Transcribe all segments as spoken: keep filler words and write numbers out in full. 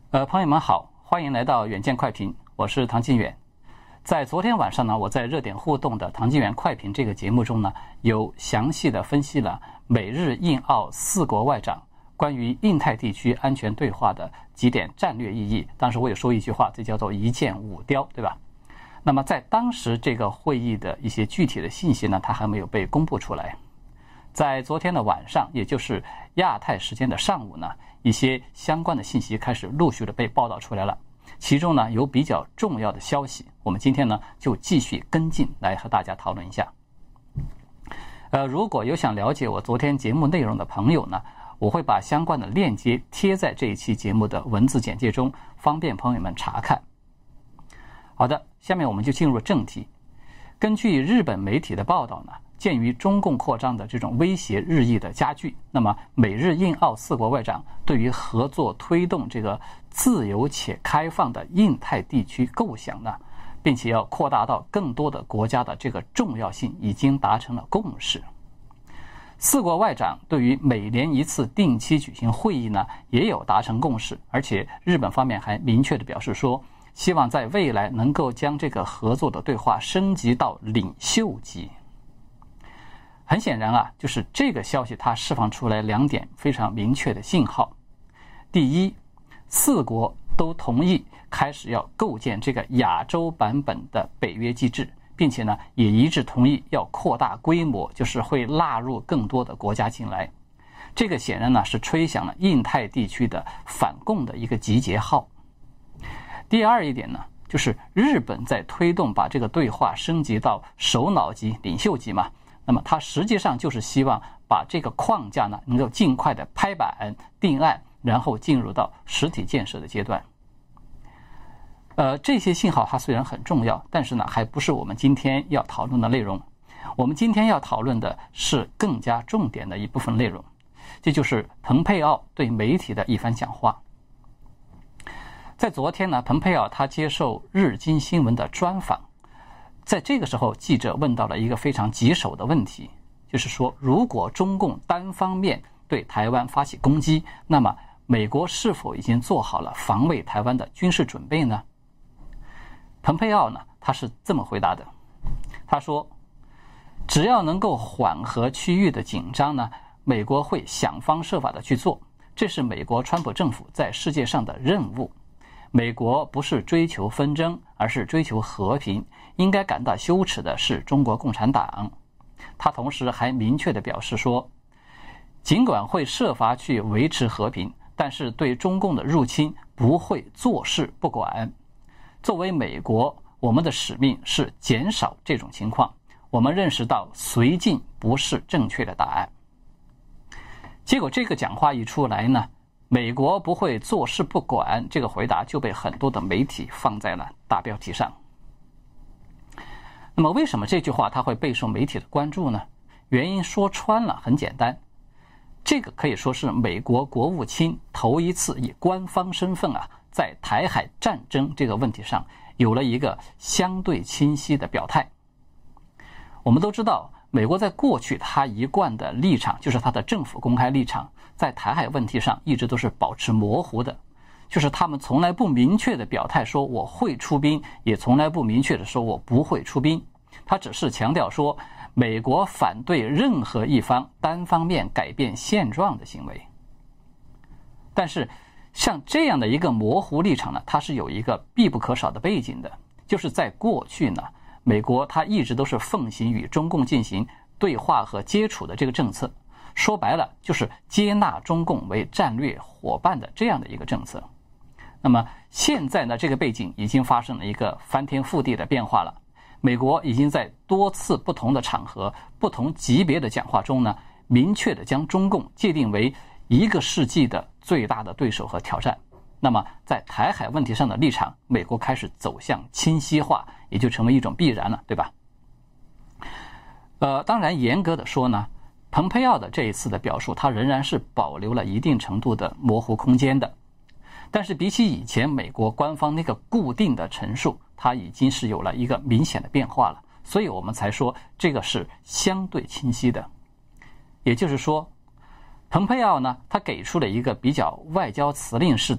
呃，朋友们好，欢迎来到远见快评，我是唐金远。在昨天晚上呢，我在热点互动的唐金远快评这个节目中呢，有详细的分析了美日印澳四国外长关于印太地区安全对话的几点战略意义。当时我有说一句话，这叫做一箭五雕，对吧？那么在当时这个会议的一些具体的信息呢，它还没有被公布出来。在昨天的晚上，也就是亚太时间的上午呢，一些相关的信息开始陆续的被报道出来了。其中呢有比较重要的消息，我们今天呢就继续跟进来和大家讨论一下。呃，如果有想了解我昨天节目内容的朋友呢，我会把相关的链接贴在这一期节目的文字简介中，方便朋友们查看。好的，下面我们就进入正题。根据日本媒体的报道呢，鉴于中共扩张的这种威胁日益的加剧，那么美日印澳四国外长对于合作推动这个自由且开放的印太地区构想呢，并且要扩大到更多的国家的这个重要性已经达成了共识。四国外长对于每年一次定期举行会议呢，也有达成共识，而且日本方面还明确地表示说，希望在未来能够将这个合作的对话升级到领袖级。很显然啊，就是这个消息它释放出来两点非常明确的信号。第一，四国都同意开始要构建这个亚洲版本的北约机制，并且呢也一致同意要扩大规模，就是会纳入更多的国家进来。这个显然呢是吹响了印太地区的反共的一个集结号。第二一点呢，就是日本在推动把这个对话升级到首脑级、领袖级嘛，那么它实际上就是希望把这个框架呢能够尽快的拍板定案，然后进入到实体建设的阶段。呃，这些信号它虽然很重要，但是呢还不是我们今天要讨论的内容。我们今天要讨论的是更加重点的一部分内容，这就是蓬佩奥对媒体的一番讲话。在昨天呢，蓬佩奥他接受日经新闻的专访，在这个时候记者问到了一个非常棘手的问题，就是说如果中共单方面对台湾发起攻击，那么美国是否已经做好了防卫台湾的军事准备呢？蓬佩奥呢，他是这么回答的，他说只要能够缓和区域的紧张呢，美国会想方设法的去做，这是美国川普政府在世界上的任务。美国不是追求纷争，而是追求和平，应该感到羞耻的是中国共产党。他同时还明确地表示说，尽管会设法去维持和平，但是对中共的入侵不会坐视不管。作为美国，我们的使命是减少这种情况。我们认识到绥靖不是正确的答案。结果这个讲话一出来呢，美国不会坐视不管这个回答就被很多的媒体放在了大标题上。那么为什么这句话它会备受媒体的关注呢？原因说穿了很简单，这个可以说是美国国务卿头一次以官方身份啊，在台海战争这个问题上有了一个相对清晰的表态。我们都知道，美国在过去他一贯的立场，就是他的政府公开立场，在台海问题上一直都是保持模糊的，就是他们从来不明确的表态说我会出兵，也从来不明确的说我不会出兵。他只是强调说，美国反对任何一方单方面改变现状的行为。但是像这样的一个模糊立场呢，它是有一个必不可少的背景的，就是在过去呢，美国它一直都是奉行与中共进行对话和接触的这个政策，说白了就是接纳中共为战略伙伴的这样的一个政策。那么现在呢，这个背景已经发生了一个翻天覆地的变化了。美国已经在多次不同的场合、不同级别的讲话中呢，明确地将中共界定为一个世纪的最大的对手和挑战。那么在台海问题上的立场，美国开始走向清晰化，也就成为一种必然了，对吧？呃，当然严格的说呢，蓬佩奥的这一次的表述，他仍然是保留了一定程度的模糊空间的。但是比起以前美国官方那个固定的陈述，它已经是有了一个明显的变化了，所以我们才说这个是相对清晰的。也就是说，蓬佩奥呢，他给出了一个比较外交辞令式的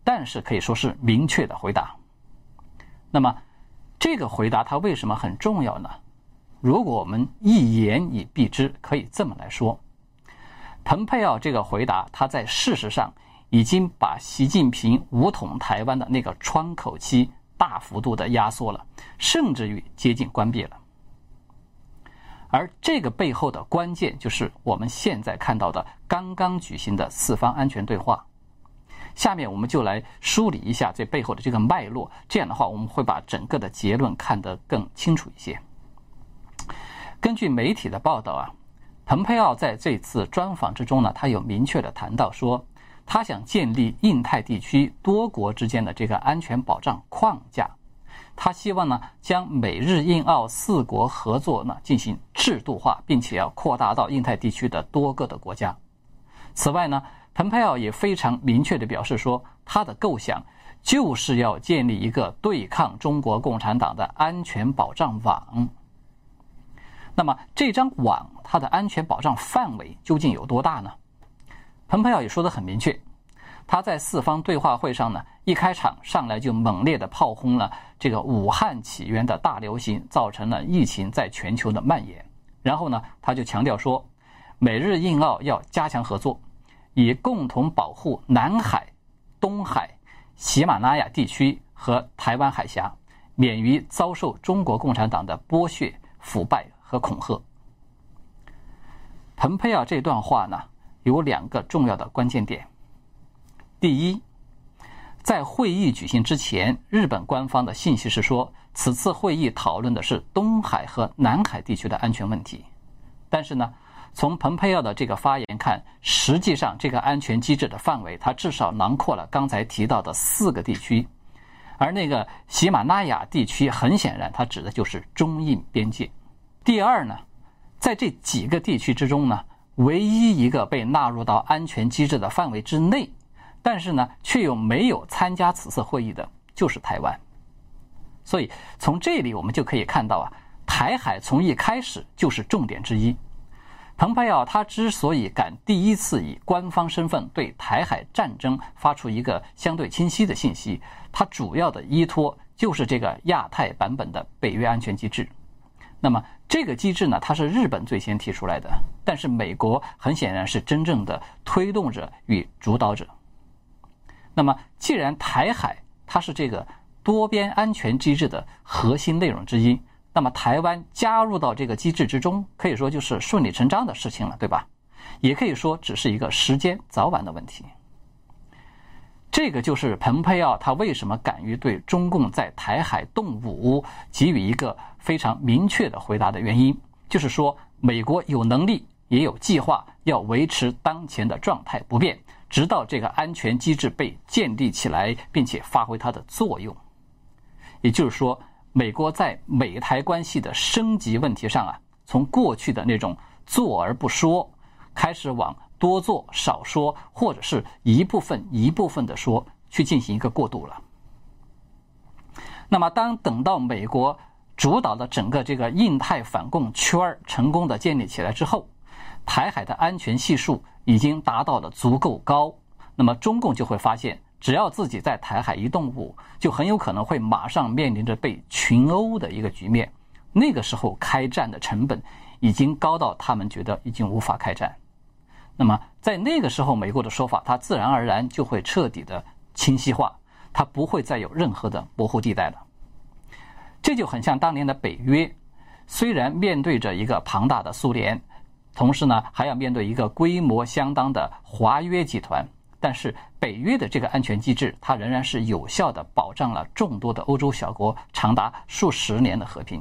但是可以说是明确的回答。那么这个回答它为什么很重要呢？如果我们一言以蔽之，可以这么来说，蓬佩奥这个回答，他在事实上已经把习近平武统台湾的那个窗口期大幅度的压缩了，甚至于接近关闭了。而这个背后的关键就是我们现在看到的刚刚举行的四方安全对话。下面我们就来梳理一下这背后的这个脉络，这样的话我们会把整个的结论看得更清楚一些。根据媒体的报道啊，蓬佩奥在这次专访之中呢，他有明确的谈到说，他想建立印太地区多国之间的这个安全保障框架。他希望呢，将美日印澳四国合作呢进行制度化，并且要扩大到印太地区的多个的国家。此外呢，蓬佩奥也非常明确地表示说，他的构想就是要建立一个对抗中国共产党的安全保障网。那么这张网它的安全保障范围究竟有多大呢？蓬佩奥也说得很明确，他在四方对话会上呢，一开场上来就猛烈地炮轰了这个武汉起源的大流行，造成了疫情在全球的蔓延。然后呢，他就强调说，美日印澳要加强合作，以共同保护南海、东海、喜马拉雅地区和台湾海峡，免于遭受中国共产党的剥削、腐败和恐吓。蓬佩奥这段话呢，有两个重要的关键点。第一，在会议举行之前，日本官方的信息是说，此次会议讨论的是东海和南海地区的安全问题。但是呢，从蓬佩奥的这个发言看，实际上这个安全机制的范围，它至少囊括了刚才提到的四个地区，而那个喜马拉雅地区，很显然它指的就是中印边界。第二呢，在这几个地区之中呢，唯一一个被纳入到安全机制的范围之内，但是呢，却又没有参加此次会议的，就是台湾。所以从这里我们就可以看到啊，台海从一开始就是重点之一。蓬佩奥他之所以敢第一次以官方身份对台海战争发出一个相对清晰的信息，他主要的依托就是这个亚太版本的北约安全机制。那么这个机制呢，它是日本最先提出来的，但是美国很显然是真正的推动者与主导者。那么既然台海它是这个多边安全机制的核心内容之一，那么台湾加入到这个机制之中，可以说就是顺理成章的事情了，对吧？也可以说只是一个时间早晚的问题。这个就是蓬佩奥他为什么敢于对中共在台海动武给予一个非常明确的回答的原因，就是说美国有能力也有计划要维持当前的状态不变，直到这个安全机制被建立起来，并且发挥它的作用。也就是说，美国在美台关系的升级问题上啊，从过去的那种做而不说，开始往多做少说，或者是一部分一部分的说，去进行一个过渡了。那么当等到美国主导的整个这个印太反共圈成功的建立起来之后，台海的安全系数已经达到了足够高，那么中共就会发现，只要自己在台海一动武，就很有可能会马上面临着被群殴的一个局面。那个时候开战的成本已经高到他们觉得已经无法开战。那么在那个时候，美国的说法它自然而然就会彻底的清晰化，它不会再有任何的模糊地带了。这就很像当年的北约，虽然面对着一个庞大的苏联，同时呢还要面对一个规模相当的华约集团，但是北约的这个安全机制，它仍然是有效的保障了众多的欧洲小国长达数十年的和平。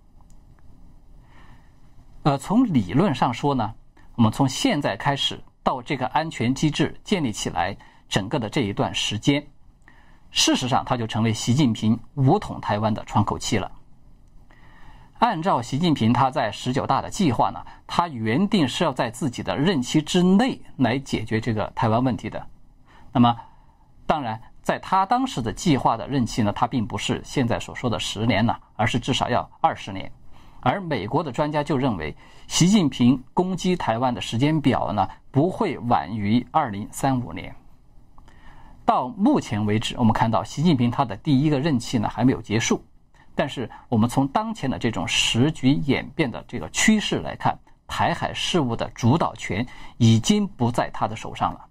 呃，从理论上说呢，我们从现在开始到这个安全机制建立起来整个的这一段时间，事实上它就成为习近平武统台湾的窗口期了。按照习近平他在十九大的计划呢，他原定是要在自己的任期之内来解决这个台湾问题的。那么当然在他当时的计划的任期呢，他并不是现在所说的十年呢，而是至少要二十年。而美国的专家就认为，习近平攻击台湾的时间表呢，不会晚于二零三五年。 到目前为止，我们看到习近平他的第一个任期呢还没有结束，但是我们从当前的这种时局演变的这个趋势来看，台海事务的主导权已经不在他的手上了。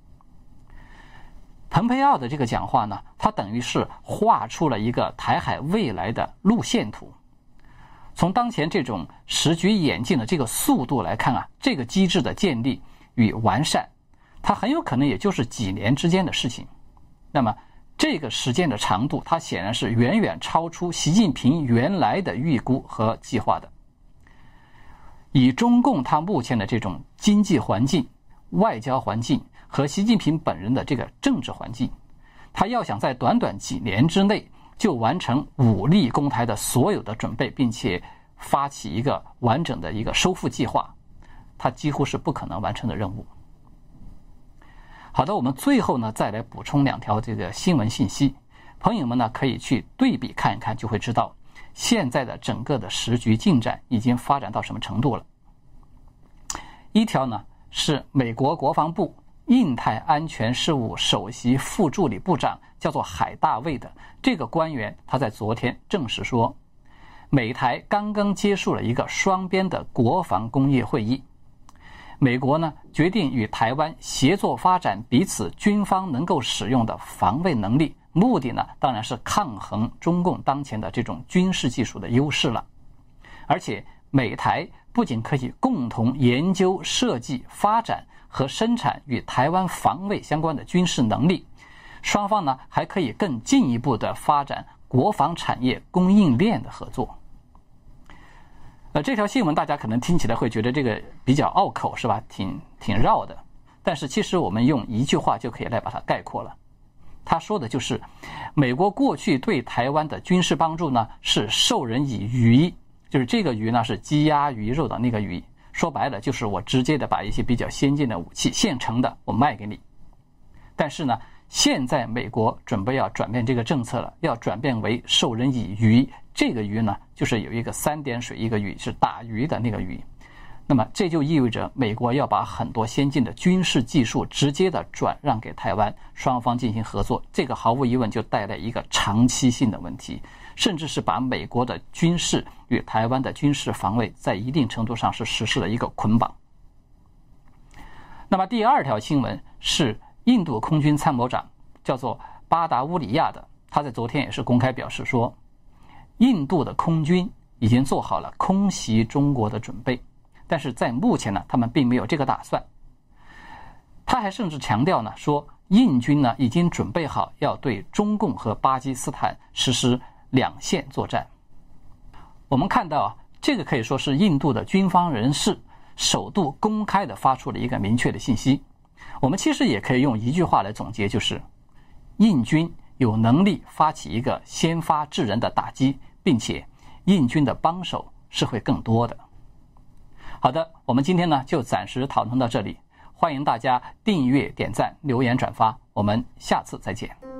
蓬佩奥的这个讲话呢，他等于是画出了一个台海未来的路线图。从当前这种时局演进的这个速度来看啊，这个机制的建立与完善，它很有可能也就是几年之间的事情。那么这个时间的长度，它显然是远远超出习近平原来的预估和计划的。以中共它目前的这种经济环境、外交环境和习近平本人的这个政治环境，他要想在短短几年之内就完成武力攻台的所有的准备，并且发起一个完整的一个收复计划，它几乎是不可能完成的任务。好的，我们最后呢再来补充两条这个新闻信息，朋友们呢可以去对比看一看，就会知道现在的整个的时局进展已经发展到什么程度了。一条呢是美国国防部印太安全事务首席副助理部长，叫做海大卫的这个官员，他在昨天证实说，美台刚刚结束了一个双边的国防工业会议，美国呢决定与台湾协作发展彼此军方能够使用的防卫能力，目的呢当然是抗衡中共当前的这种军事技术的优势了。而且美台不仅可以共同研究、设计、发展和生产与台湾防卫相关的军事能力，双方呢还可以更进一步的发展国防产业供应链的合作。呃，这条新闻大家可能听起来会觉得这个比较拗口，是吧？挺挺绕的。但是其实我们用一句话就可以来把它概括了。他说的就是，美国过去对台湾的军事帮助呢是授人以鱼，就是这个鱼呢是鸡鸭鱼肉的那个鱼。说白了就是我直接的把一些比较先进的武器现成的我卖给你。但是呢，现在美国准备要转变这个政策了，要转变为授人以鱼。这个鱼呢就是有一个三点水一个鱼，是打鱼的那个鱼。那么这就意味着美国要把很多先进的军事技术直接的转让给台湾，双方进行合作，这个毫无疑问就带来一个长期性的问题，甚至是把美国的军事与台湾的军事防卫在一定程度上是实施了一个捆绑。那么第二条新闻是印度空军参谋长叫做巴达乌里亚的，他在昨天也是公开表示说，印度的空军已经做好了空袭中国的准备，但是在目前呢，他们并没有这个打算。他还甚至强调呢，说印军呢已经准备好要对中共和巴基斯坦实施两线作战。我们看到啊，这个可以说是印度的军方人士首度公开的发出了一个明确的信息。我们其实也可以用一句话来总结，就是印军有能力发起一个先发制人的打击，并且印军的帮手是会更多的。好的，我们今天呢就暂时讨论到这里，欢迎大家订阅、点赞、留言、转发，我们下次再见。